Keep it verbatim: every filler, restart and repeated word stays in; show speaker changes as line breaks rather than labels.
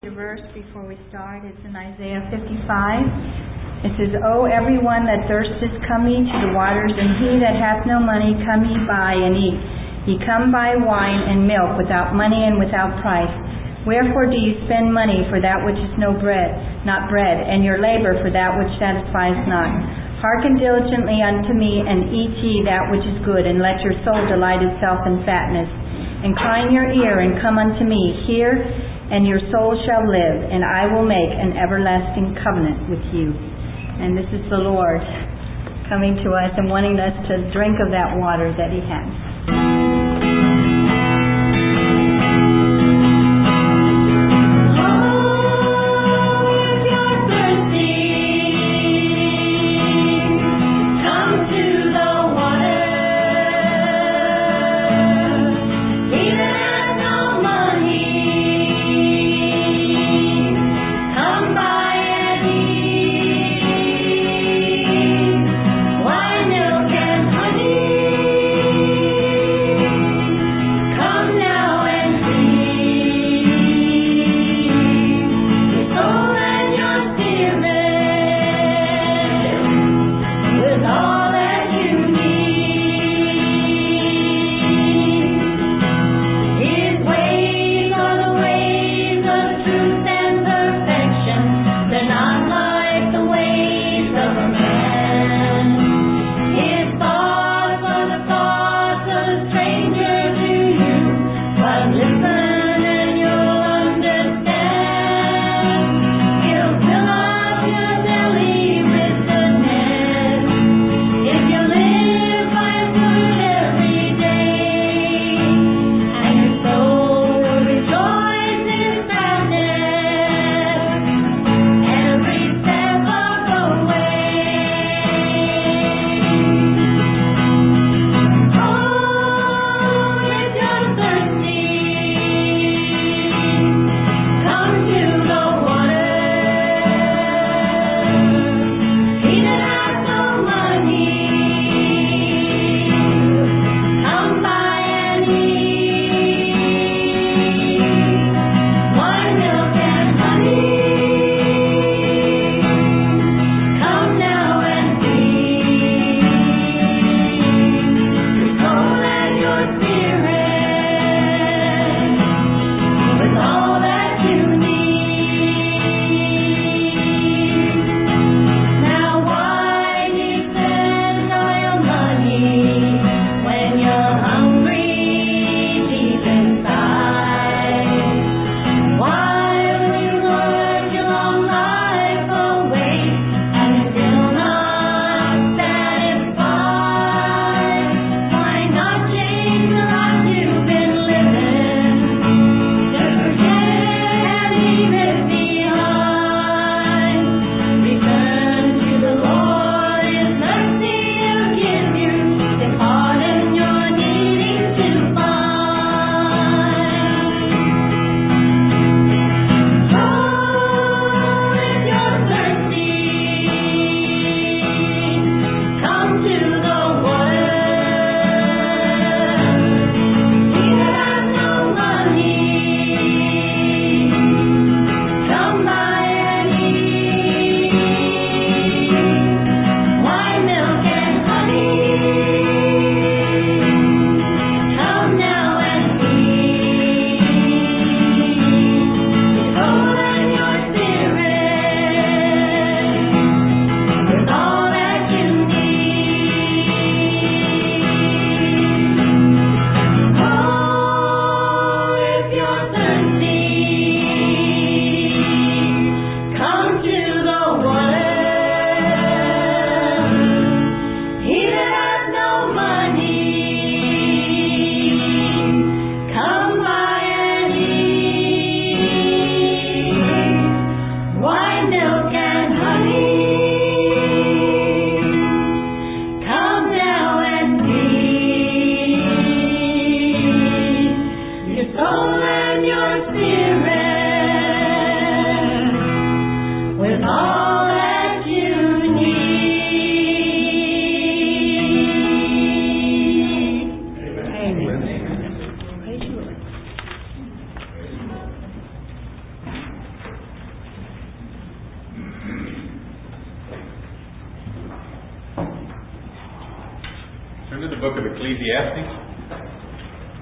Verse before we start. It's in Isaiah fifty-five. It says, O everyone that thirsteth, come ye to the waters, and he that hath no money, come ye buy and eat. Ye come buy wine and milk without money and without price. Wherefore do ye spend money for that which is no bread, not bread, and your labor for that which satisfies not? Hearken diligently unto me, and eat ye that which is good, and let your soul delight itself in fatness. Incline your ear, and come unto me. Hear, and your soul shall live, and I will make an everlasting covenant with you. And this is the Lord coming to us and wanting us to drink of that water that He has.
Turn to the book of Ecclesiastes.